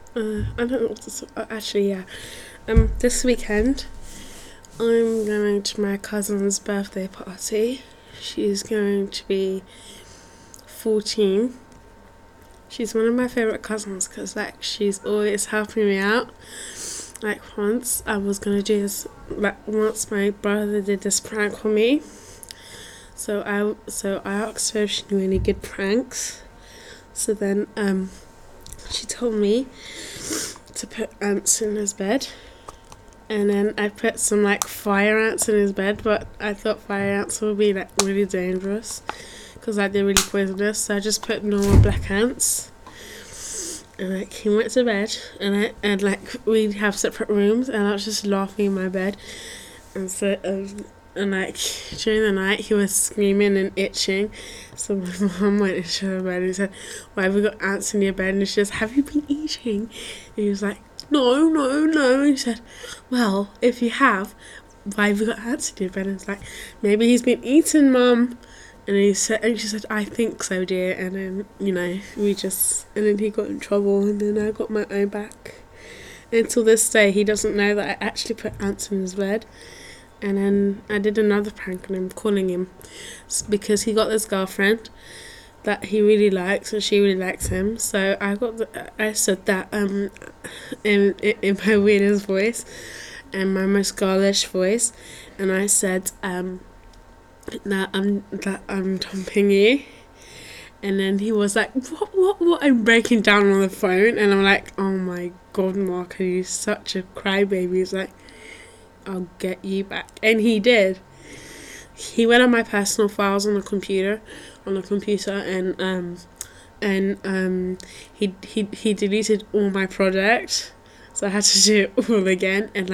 I don't know what to say. Actually, yeah. This weekend, I'm going to my cousin's birthday party. She's going to be 14. She's one of my favourite cousins because, like, she's always helping me out. Like, once I was gonna do this, like, once my brother did this prank on me. So I asked her if she knew any good pranks. So then, she told me to put ants in his bed. And then I put some like fire ants in his bed, but I thought fire ants would be like really dangerous because like they're really poisonous. So I just put normal black ants. And like he went to bed, and like we'd have separate rooms, and I was just laughing in my bed, and so and like during the night he was screaming and itching. So my mum went into her bed and said, "Why have we got ants in your bed?" And she says, "Have you been eating?" And he was like, "No, no, no." And he said, "Well, if you have, why have you got ants in your bed?" And it's like, "Maybe he's been eaten, Mum." And she said, "I think so, dear." And then, and then he got in trouble, and then I got my own back. And until this day, he doesn't know that I actually put ants in his bed. And then I did another prank, and I'm calling him because he got this girlfriend that he really likes, and she really likes him. So I said that in my weirdest voice and my most girlish voice, and I said that I'm dumping you. And then he was like, what? I'm breaking down on the phone, and I'm like, oh my god, Mark, are you such a crybaby? He's like, I'll get you back. And he did. He went on my personal files on the computer, and he deleted all my projects, so I had to do it all again. And